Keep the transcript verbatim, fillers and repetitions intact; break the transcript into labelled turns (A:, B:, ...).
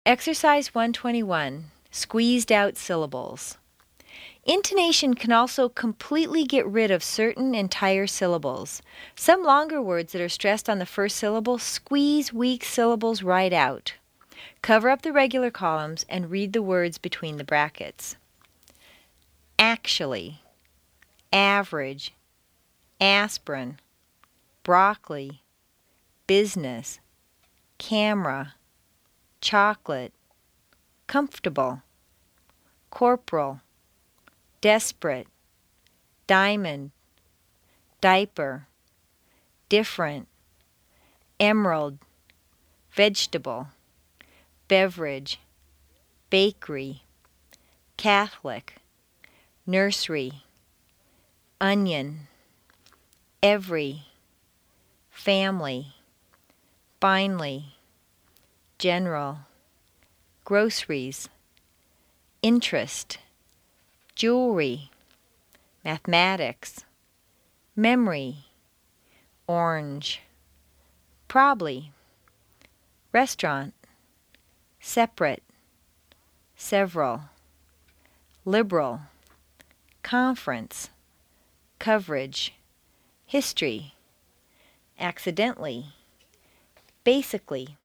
A: Exercise one twenty-one, Squeezed Out Syllables. Intonation can also completely get rid of certain entire syllables. Some longer words that are stressed on the first syllable squeeze weak syllables right out. Cover up the regular columns and read the words between the brackets. Actually, average, aspirin, broccoli, business, camera, chocolate, comfortable, corporal, desperate, diamond, diaper, different, emerald, vegetable, beverage, bakery, Catholic, nursery, onion, every, family, finally, general, groceries, interest, jewelry, mathematics, memory, orange, probably, restaurant, separate, several, liberal, conference, coverage, history, accidentally, basically.